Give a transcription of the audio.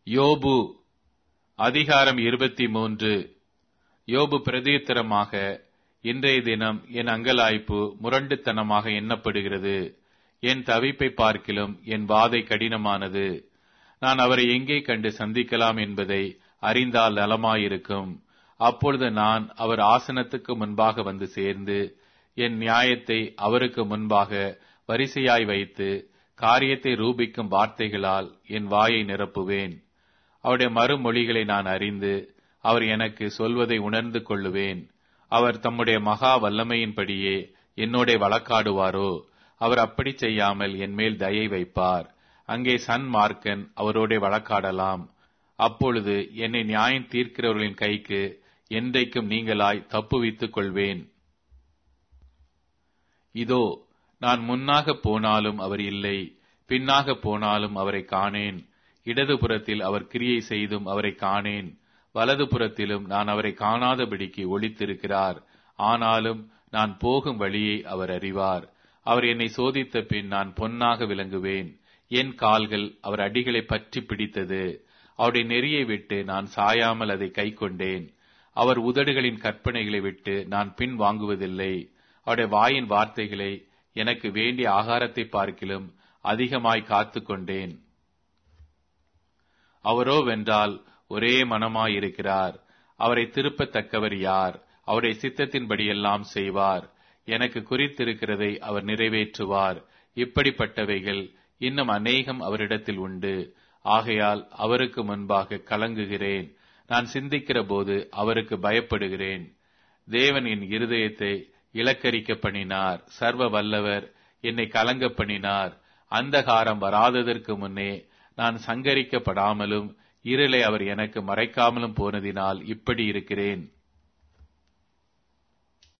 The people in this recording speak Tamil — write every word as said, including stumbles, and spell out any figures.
யோபு அதிகாரம் இருபத்தி மூன்று. யோபு பிரதியுத்தரமாக, இன்றைய தினம் என் அங்கலாய்ப்பு முரண்டுத்தனமாக எண்ணப்படுகிறது. என் தவிப்பை பார்க்கிலும் என் வாதை கடினமானது. நான் அவரை எங்கே கண்டு சந்திக்கலாம் என்பதை அறிந்தால் நலமாயிருக்கும். அப்பொழுது நான் அவர் ஆசனத்துக்கு முன்பாக வந்து சேர்ந்து என் நியாயத்தை அவருக்கு முன்பாக வரிசையாய் வைத்து காரியத்தை ரூபிக்கும் வார்த்தைகளால் என் வாயை நிரப்புவேன். அவருடைய மறுமொழிகளை நான் அறிந்து அவர் எனக்கு சொல்வதை உணர்ந்து கொள்ளுவேன். அவர் தம்முடைய மகா வல்லமையின்படியே என்னோட வழக்காடுவாரோ? அவர் அப்படி செய்யாமல் என் மேல் தயை வைப்பார். அங்கே சன்மார்க்கன் அவரோட வழக்காடலாம். அப்பொழுது என்னை நியாயம் தீர்க்கிறவர்களின் கைக்கு என்றைக்கும் நீங்களாய் தப்புவித்துக் கொள்வேன். இதோ, நான் முன்னாக போனாலும் அவர் இல்லை, பின்னாக போனாலும் அவரை காணேன். இடதுபுறத்தில் அவர் கிரியை செய்தும் அவரை காணேன், வலதுபுறத்திலும் நான் அவரை காணாதபடிக்கு ஒளித்திருக்கிறார். ஆனாலும் நான் போகும் வழியை அவர் அறிவார். அவர் என்னை சோதித்த பின் நான் பொன்னாக விளங்குவேன். என் கால்கள் அவர் அடிகளை பற்றி பிடித்தது. அவருடைய நெறியை விட்டு நான் சாயாமல் அதை கை கொண்டேன். அவர் உதடுகளின் கற்பனைகளை விட்டு நான் பின் வாங்குவதில்லை. அவருடைய வாயின் வார்த்தைகளை எனக்கு வேண்டிய ஆகாரத்தை பார்க்கிலும் அதிகமாய் காத்து கொண்டேன். அவரோ வென்றால் ஒரே மனமாயிருக்கிறார். அவரை திருப்பத்தக்கவர் யார்? அவருடைய சித்தத்தின்படியெல்லாம் செய்வார். எனக்கு குறித்திருக்கிறதை அவர் நிறைவேற்றுவார். இப்படிப்பட்டவைகள் இன்னும் அநேகம் அவரிடத்தில் உண்டு. ஆகையால் அவருக்கு முன்பாக கலங்குகிறேன். நான் சிந்திக்கிற போது அவருக்கு பயப்படுகிறேன். தேவன் என் இருதயத்தை இலக்கரிக்க பண்ணினார். சர்வ வல்லவர் என்னை கலங்க பண்ணினார். அந்தகாரம் வராததற்கு முன்னே நான் சங்கரிக்கப்படாமலும் இருளை அவர் எனக்கு மறைக்காமலும் போனதினால் இப்படி இருக்கிறேன்.